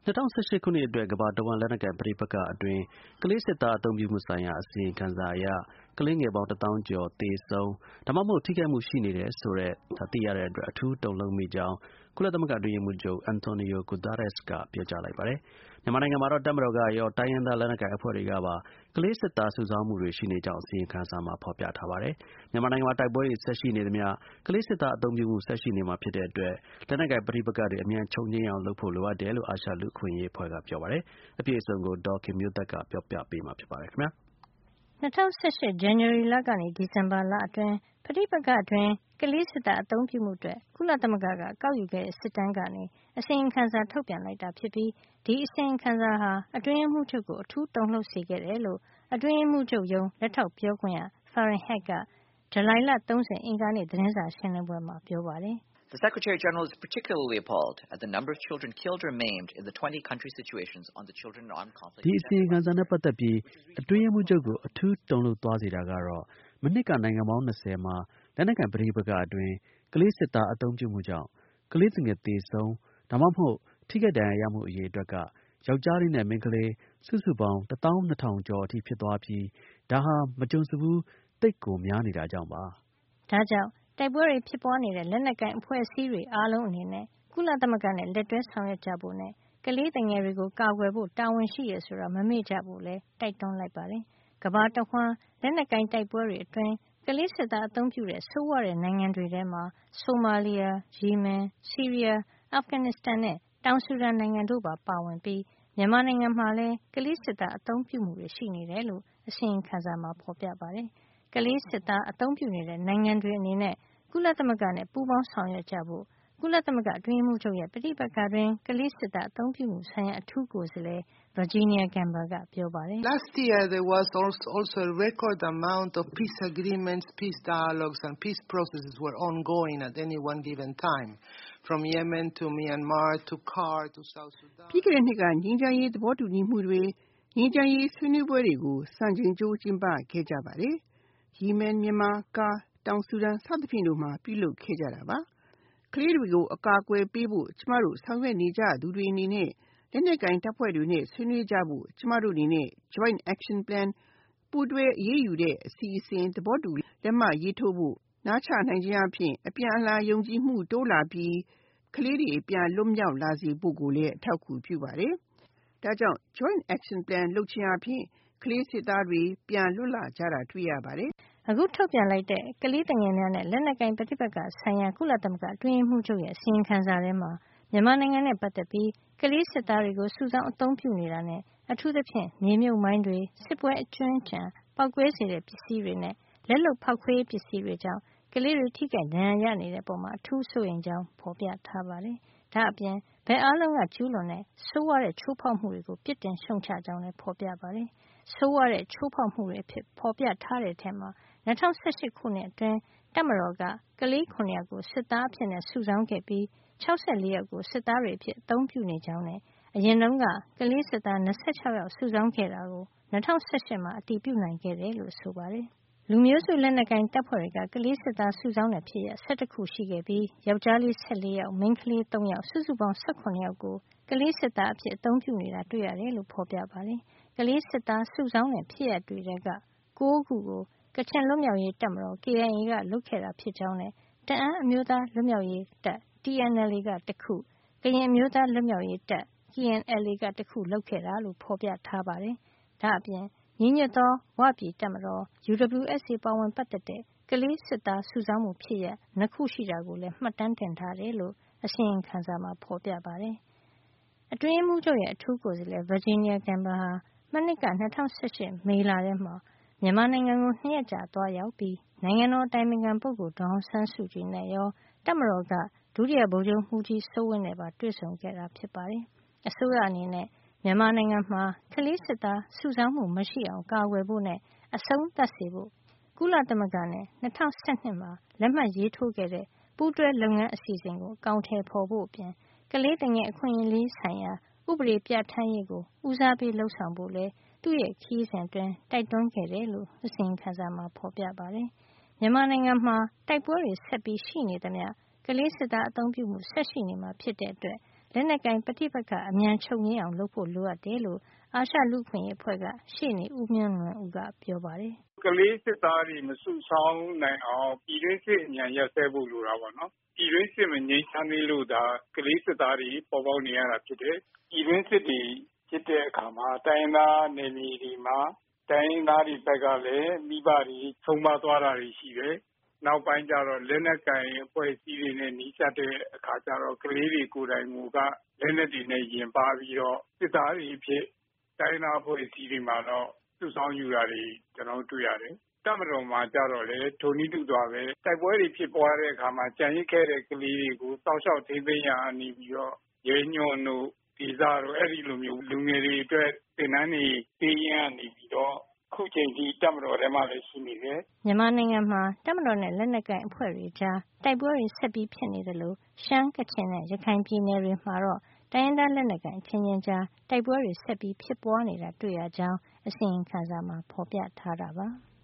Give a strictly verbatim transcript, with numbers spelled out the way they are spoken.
၂၀၁၈ ခုနှစ်အတွက် ကမ္ဘာတဝှမ်းလက်နက်ကိုင်ပဋိပက္ခအတွင်း ကလေးစစ်သားအသုံးပြုမှုဆိုင်ရာ အစီရင်ခံစာအရ ကလေးငယ်ပေါင်း တစ်သောင်းကျော် သေဆုံး ဒါမှမဟုတ် ထိခိုက်မှုရှိနေတယ်ဆိုတာ သိရတဲ့အတွက် အထူးတုန်လှုပ်မိကြောင်း ကုလသမဂ္ဂအတွင်းရေးမှူးချုပ် Antonio Guterres က ပြောကြားလိုက်ပါတယ်။ မြန်မာနိုင်ငံမှာတော့ တပ်မတော်ကရော တိုင်းရင်းသားလက်နက်ကိုင်အဖွဲ့တွေကပါ ကလေးစစ်သားစုဆောင်းမှုတွေရှိနေကြောင်း အစီရင်ခံစာမှာ ဖော်ပြထားပါတယ်။ မြန်မာနိုင်ငံမှာ တိုက်ပွဲတွေဆက်ရှိနေသမျှ ကလေးစစ်သားအသုံးပြုမှု ဆက်ရှိနေမှာဖြစ်တဲ့အတွက် လက်နက်ကိုင်ပဋိပက္ခတွေ အမြန်ချုပ်ငြိမ်းအောင်လုပ်ဖို့ လိုအပ်တယ်လို့ အာရှလူ့အခွင့်အရေးအဖွဲ့က ပြောပါတယ်။ အပြည့်အစုံကို ဒေါ်ခင်မျိုးသက်က ပြောပြပေးမှာဖြစ်ပါတယ်။၂၀၁၈ ဇန်နဝါရီလကနေ ဒီဇင်ဘာလအတွင်း ပဋိပက္ခအတွင်း ကလေးစစ်သားအသုံးပြုမှုအတွက် ကုလသမဂ္ဂက ကောက်ယူခဲ့တဲ့ စစ်တမ်းကနေ အစီရင်ခံစာ ထုတ်ပြန်လိုက်တာဖြစ်ပြီး ဒီအစီရင်ခံစာဟာ အတွင်းရေးမှူးချုပ်ကို အထူးတုန်လှုပ်စေခဲ့တယ်လို့ အတွင်းရေးမှူးချုပ်ရုံး လက်ထောက်ပြောခွင့်ရ Farhan Haq က ဇူလိုင်လ ၃၀ အင်္ဂါနေ့ သတင်းစာရှင်းလင်းပွဲမှာ ပြောပါတယ်။ The Secretary-General is particularly appalled at the number of children killed or maimed in the twenty country situations on the Children in Armed Conflict. ဒီအစီရင်ခံစာနဲ့ပတ်သက်ပြီး အတွင်းရေးမှူးချုပ်ကို အထူးတုန်လှုပ်သွားစေတာကတော့ မနှစ်က နိုင်ငံပေါင်း ၂၀ မှာ လက်နက်ကိုင်ပဋိပက္ခအတွင်း ကလေးစစ်သားအသုံးပြုမှုကြောင့် ကလေးသူငယ်သေဆုံး ဒါမှမဟုတ် ထိခိုက်ဒဏ်ရာရမှုအရေအတွက်က ယောက်ျားလေးနဲ့ မိန်းကလေး စုစုပေါင်း တစ်သောင်းနှစ်ထောင်ကျော်အထိဖြစ်သွားပြီး ဒါဟာ မကြုံစဖူး သိပ်ကိုများနေတာကြောင့်ပါ။ ဒါကြောင့် တိုက်ပွဲတွေဖြစ်ပွါးနေတဲ့ လက်နက်ကိုင်အဖွဲ့အစည်းတွေအားလုံးအနေနဲ့ ကုလသမဂ္ဂနဲ့လက်တွဲဆောင်ရွက်ကြဖို့နဲ့ ကလေးသူငယ်တွေကို ကာကွယ်ဖို့ တာဝန်ရှိတယ်ဆိုတာ မမေ့ကြဖို့လည်း တိုက်တွန်းလိုက်ပါတယ်။ ကမ္ဘာတဝှမ်း လက်နက်ကိုင်တိုက်ပွဲတွေအတွင်း ကလေးစစ်သားအသုံးပြုတဲ့ ဆိုးဝါးတဲ့နိုင်ငံတွေထဲမှာ ဆိုမာလီယာ၊ ယီမင်၊ ဆီးရီးယား၊ အာဖဂန်နစ္စတန်နဲ့ တောင်ဆူဒန်နိုင်ငံတို့ပါ ပါဝင်ပြီး မြန်မာနိုင်ငံမှာလည်း ကလေးစစ်သားအသုံးပြုမှုတွေရှိနေတယ်လို့ အစီရင်ခံစာမှာ ဖော်ပြပါတယ်။ ကလေးစစ်သားအသုံးပြုနေတဲ့နိုင်ငံတွေအနေနဲ့ ကုလသမဂ္ဂနဲ့ပူးပေါင်းဆောင်ရွက်ကြဖို့ ကုလသမဂ္ဂအတွင်းရေးမှူးချုပ်ရဲ့ ပဋိပက္ခတွင်း ကလေးစစ်သားအသုံးပြုမှုဆိုင်ရာ အထူးကိုယ်စားလှယ် Virginia Gamba ကပြောပါတယ်။ Last year there was also a record amount of peace agreements, peace dialogues and peace processes were ongoing at any one given time, from Yemen to Myanmar to C A R to South Sudan. ပြီးခဲ့တဲ့နှစ်က ငြိမ်းချမ်းရေးသဘောတူညီမှုတွေငြိမ်းချမ်းရေးဆွေးနွေးပွဲတွေကို စံချိန်ကျိုးကျင်းပခဲ့ကြပါတယ်။ ယီမင်၊ မြန်မာ၊ ကာ တောင်ဆူဒန် စသဖြင့်တို့မှာ ပြုလုပ်ခဲ့ကြတာပါ။ ကလေးတွေကိုအကာအကွယ်ပေးဖို့ ကျမတို့ဆောင်ရွက်နေကြသူတွေအနေနဲ့ လက်နက်ကိုင်တပ်ဖွဲ့တွေနဲ့ဆွေးနွေးကြဖို့ ကျမတို့အနေနဲ့ Joint Action Plan ပူးတွဲအရေးယူတဲ့အစီအစဉ် သဘောတူလက်မှတ်ရေးထိုးဖို့ နားချနိုင်ခြင်းအားဖြင့် အပြန်အလှန်ယုံကြည်မှုတိုးလာပြီး ကလေးတွေပြန်လွတ်မြောက်လာစေဖို့ကိုလည်း အထောက်အကူပြုပါတယ်။ ဒါကြောင့် Joint Action Plan လုပ်ခြင်းအားဖြင့် ကလေးစစ်သားတွေပြန်လွတ်လာကြတာတွေ့ရပါတယ်။ အခုထုတ်ပြန်လိုက်တဲ့ ကလေးသူငယ်များနဲ့ လက်နက်ကိုင်ပဋိပက္ခဆိုင်ရာ ကုလသမဂ္ဂအတွင်းရေးမှူးချုပ်ရဲ့ အစီရင်ခံစာထဲမှာ မြန်မာနိုင်ငံနဲ့ပတ်သက်ပြီး ကလေးစစ်သားတွေကို စုဆောင်းအသုံးပြုနေတာနဲ့ အထူးသဖြင့် မြေမြုပ်မိုင်းတွေ၊ စစ်ပွဲအကြွင်းအကျန် ပေါက်ကွဲစေတဲ့ပစ္စည်းတွေနဲ့ လက်လုပ်ဖေါက်ခွဲရေးပစ္စည်းတွေကြောင့် ကလေးတွေထိခိုက်ဒဏ်ရာရနေတဲ့အပေါ် အထူးစိုးရိမ်ကြောင်း ဖေါ်ပြထားပါတယ်။ ဒါ့အပြင် ဘက်အားလုံးကကျူးလွန်တဲ့ ဆိုးဝါးတဲ့ချိုးဖေါက်မှုတွေကို ပြစ်တင်ရှုတ်ချကြောင်းလည်း ဖေါ်ပြပါတယ်။ ဆိုးဝါးတဲ့ချိုးဖေါက်မှုတွေအဖြစ်ဖေါ်ပြထားတဲ့အထဲမှာ ၂၀၁၈ ခုနှစ်အတွင်း တပ်မတော်က ကလေး ၇ ယောက်ကို စစ်သားအဖြစ်စုဆောင်းခဲ့ပြီး ၆၄ ယောက်ကို စစ်သားတွေအဖြစ်အသုံးပြုနေကြောင်းနဲ့ အရင်တုန်းက ကလေးစစ်သား ၂၆ ယောက်စုဆောင်းခဲ့တာကို ၂၀၁၈ မှာ အတည်ပြုနိုင်ခဲ့တယ်လို့ဆိုပါတယ်။ လူမျိုးစုလက်နက်ကိုင်တပ်ဖွဲ့တွေက ကလေးစစ်သားစုဆောင်းတဲ့ဖြစ်ရပ် ၁၁ ခုရှိခဲ့ပြီး ယောက်ျားလေး ၁၄ ယောက် မိန်းကလေး ၃ ယောက် စုစုပေါင်း ၁၇ ယောက်ကို ကလေးစစ်သားအဖြစ်အသုံးပြုနေတာတွေ့ရတယ်လို့ ဖေါ်ပြပါတယ်။ ကလေးစစ်သားစုဆောင်းတဲ့ဖြစ်ရပ်တွေထဲက ၉ ခုကို ကချင်လွတ်မြောက်ရေးတပ်မတော် K I A က လုပ်ခဲ့တာဖြစ်ကြောင်းနဲ့ တအာင်းအမျိုးသားလွတ်မြောက်ရေးတပ် T N L A က တခု၊ ကရင်အမျိုးသားလွတ်မြောက်ရေးတပ် K N L A က တခုလုပ်ခဲ့တာလို့ ဖေါ်ပြထားပါတယ်။ ဒါ့အပြင် ညီညွတ်သော ဝပြည်တပ်မတော် U W S A ပါဝင်ပတ်သက်တဲ့ ကလေးစစ်သားစုဆောင်းမှုဖြစ်ရပ် ၂ ခုရှိတာကိုလည်း မှတ်တမ်းတင်ထားတယ်လို့ အစီရင်ခံစာမှာ ဖေါ်ပြပါတယ်။ အတွင်းရေးမှူးချုပ်ရဲ့ အထူးကိုယ်စားလှယ် Virginia Gamba ဟာ မနှစ်က ၂၀၁၈ မေလထဲမှာ မြန်မာနိုင်ငံကို ၂ ရက်ကြာသွားရောက်ပြီး နိုင်ငံတော်အတိုင်ပင်ခံပုဂ္ဂိုလ် ဒေါ်အောင်ဆန်းစုကြည်နဲ့ရော တပ်မတော်က ဒုတိယဗိုလ်ချုပ်မှူးကြီးစိုးဝင်းနဲ့ပါ တွေ့ဆုံခဲ့တာဖြစ်ပါတယ်။ အစိုးရအနေနဲ့ မြန်မာနိုင်ငံမှာ ကလေးစစ်သားစုဆောင်းမှုမရှိအောင်ကာကွယ်ဖို့နဲ့ အဆုံးသတ်စေဖို့ ကုလသမဂ္ဂနဲ့ ၂၀၁၂ မှာ လက်မှတ်ရေးထိုးခဲ့တဲ့ ပူးတွဲလုပ်ငန်းအစီအစဉ်ကို အကောင်ထည်ဖေါ်ဖို့အပြင် ကလေးသူငယ်အခွင့်အရေးဆိုင်ရာ ဥပဒေပြဌာန်းရေးကို ဦးစားပေးလုပ်ဆောင်ဖို့လည်း သူ့ခရီးစဉ်အတွင်း တိုက်တွန်းခဲ့တယ်လို့ အစီရင်ခံစာမှာ ဖေါ်ပြပါတယ်။ မြန်မာနိုင်ငံမှာ တိုက်ပွဲတွေဆက်ရှိနေသမျှ ကလေးစစ်သားအသုံးပြုမှုဆက်ရှိနေမှာဖြစ်တဲ့အတွက် လလက်နက်ကိုင်ပဋိပက္ခအမြန်ချုပ်ငြိမ်းအောင်လုပ်ဖို့လိုအပ်တယ်လို့အာရှလူ့အခွင့်အရေးအဖွဲ့ကရှေ့နေဦးမြင့်လွင်ဦးကပြောပါတယ်။ကလေးစစ်သားတွေမစုဆောင်းနိုင်အောင်ပြည်တွင်းစစ်အမြန်ရပ်စဲဖို့လိုတာပေါ့နော်။ပြည်တွင်းစစ်မငြိမ်းချမ်းသေးလို့ဒါကလေးစစ်သားတွေပေါ်ပေါက်နေရတာဖြစ်တယ်။ပြည်တွင်းစစ်တွေဖြစ်တဲ့အခါမှာတိုင်းရင်းသားနယ်မြေတွေမှာတိုင်းရင်းသားတွေဘက်ကလည်းမိဘတွေဆုံးမသွားတာတွေရှိတယ်။နောက်ပိုင်းကျတော့လက်နက်ကိုင်အဖွဲ့အစည်းတွေနဲ့နှိစက်တဲ့အခါကျတော့ကလေးတွေကိုယ်တိုင်ကလက်နက်တွေနဲ့ရင်ပါပြီးတော့စစ်သားတွေဖြစ်တိုင်းနာအဖွဲ့အစည်းတွေမှာတော့စုဆောင်းယူတာတွေကျွန်တော်တွေ့ရတယ်။တပ်မတော်မှာကြတော့လေထိုနည်းတူစွာပဲတိုက်ပွဲတွေဖြစ်ပွားတဲ့အခါမှာကြံရစ်ခဲ့တဲ့ကလေးတွေကိုစောင့်ရှောက်ထိန်းသိမ်းရအနေပြီးတော့ရဲညွန့်တို့ဒီစားတို့အဲ့ဒီလိုမျိုးလူငယ်တွေအတွက်သင်တန်းတွေပေးရန်နေပြီးတော့ခုချိန်ထိတပ်မတော်ထဲမှာလည်းရှိနေတယ်။မြန်မာနိုင်ငံမှာတပ်မတော်နဲ့လက်နက်ကိုင်အဖွဲ့တွေကြားတိုက်ပွဲတွေဆက်ပြီးဖြစ်နေတယ်လို့ရှမ်းကချင်နဲ့ရခိုင်ပြည်နယ်တွေမှာတော့တိုင်းရင်းသားလက်နက်ကိုင်အချင်းချင်းကြားတိုက်ပွဲတွေဆက်ပြီးဖြစ်ပွားနေတာတွေ့ရကြောင်းအစီရင်ခံစာမှာဖော်ပြထားတာပါ။